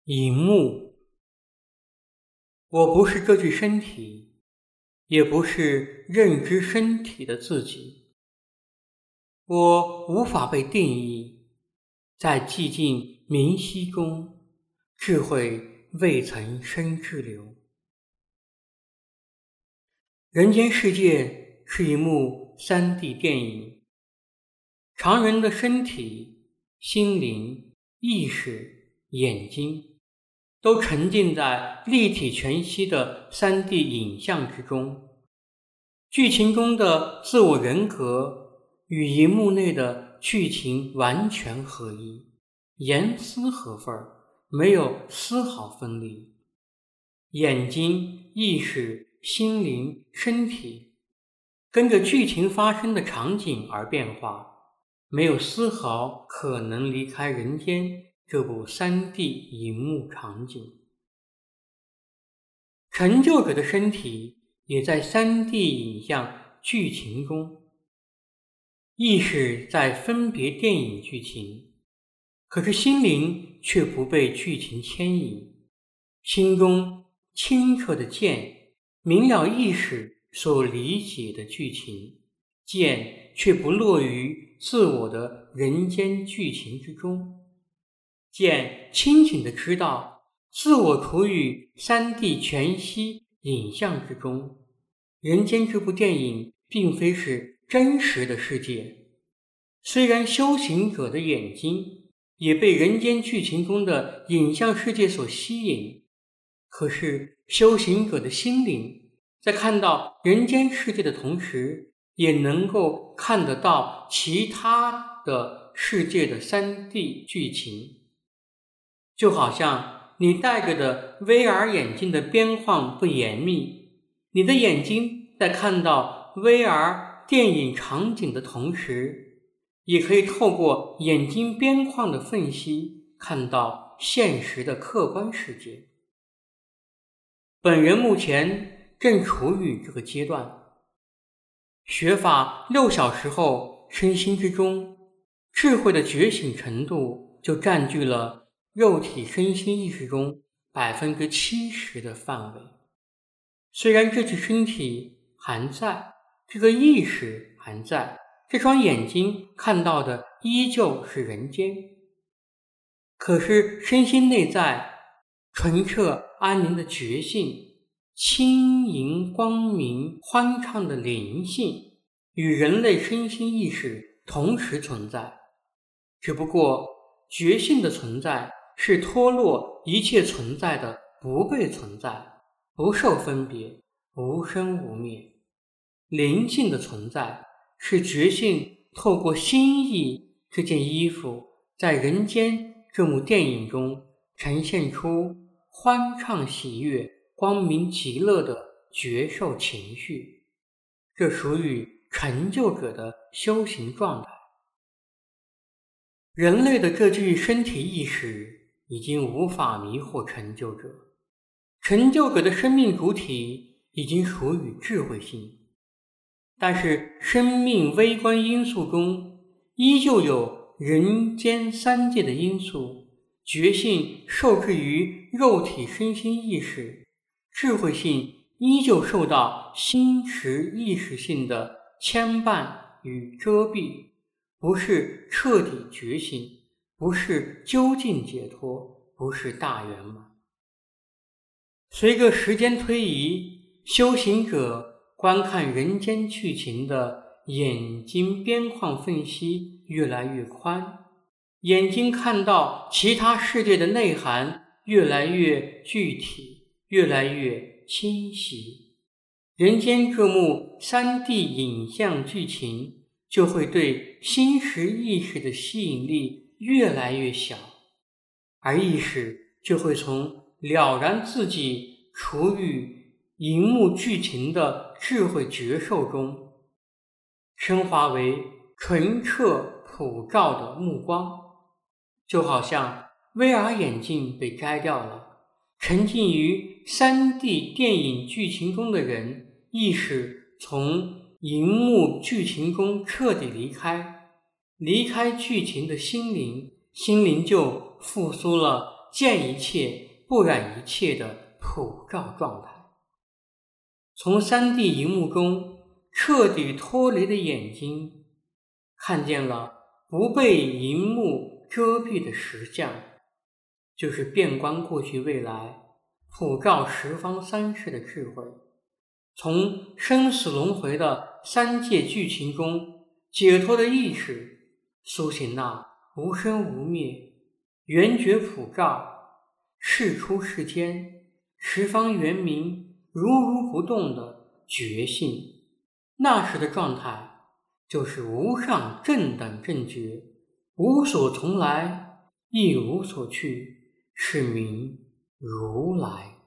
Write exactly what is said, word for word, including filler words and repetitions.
荧幕。我不是这具身体，也不是认知身体的自己。我无法被定义，在寂静明晰中，智慧未曾生之流。人间世界是一幕 三 D 电影，常人的身体、心灵、意识、眼睛都沉浸在立体全息的 三 D 影像之中，剧情中的自我人格与荧幕内的剧情完全合一，严丝合缝，没有丝毫分离。眼睛、意识、心灵、身体跟着剧情发生的场景而变化，没有丝毫可能离开人间这部 三 D 荧幕场景。成就者的身体也在 三 D 影像剧情中，意识在分别电影剧情，可是心灵却不被剧情牵引，心中清澈的见明了意识所理解的剧情，见却不落于自我的人间剧情之中，见清醒地知道自我处于 三 D 全息影像之中，人间这部电影并非是真实的世界。虽然修行者的眼睛也被人间剧情中的影像世界所吸引，可是修行者的心灵在看到人间世界的同时，也能够看得到其他的世界的 三 D 剧情。就好像你戴着的 V R 眼镜的边框不严密，你的眼睛在看到 V R 电影场景的同时，也可以透过眼睛边框的缝隙看到现实的客观世界。本人目前正处于这个阶段，学法六小时后，身心之中智慧的觉醒程度就占据了肉体身心意识中 百分之七十 的范围。虽然这具身体还在，这个意识还在，这双眼睛看到的依旧是人间，可是身心内在纯澈安宁的觉性，轻盈光明欢畅的灵性与人类身心意识同时存在，只不过觉性的存在是脱落一切存在的不被存在，不受分别，无生无灭。灵性的存在是觉性透过心意这件衣服，在人间这幕电影中呈现出欢畅喜悦、光明极乐的觉受情绪，这属于成就者的修行状态。人类的这具身体意识已经无法迷惑成就者，成就者的生命主体已经属于智慧性，但是生命微观因素中依旧有人间三界的因素，觉性受制于肉体身心意识，智慧性依旧受到心识意识性的牵绊与遮蔽，不是彻底觉醒，不是究竟解脱，不是大圆满。随着时间推移，修行者观看人间剧情的眼睛边框缝隙越来越宽，眼睛看到其他世界的内涵越来越具体，越来越清晰。人间这幕 三 D 影像剧情就会对心识意识的吸引力越来越小，而意识就会从了然自己处于荧幕剧情的智慧觉受中，升华为纯澈普照的目光。就好像 V R 眼镜被摘掉了，沉浸于 三 D 电影剧情中的人，意识从荧幕剧情中彻底离开，离开剧情的心灵，心灵就复苏了见一切不染一切的普照状态。从三 D 荧幕中彻底脱离的眼睛，看见了不被荧幕遮蔽的实相，就是遍观过去未来，普照十方三世的智慧。从生死轮回的三界剧情中解脱的意识，苏醒那无生无灭、圆觉普照、世出世间、十方圆明、如如不动的觉性。那时的状态就是无上正等正觉，无所从来，亦无所去，是名如来。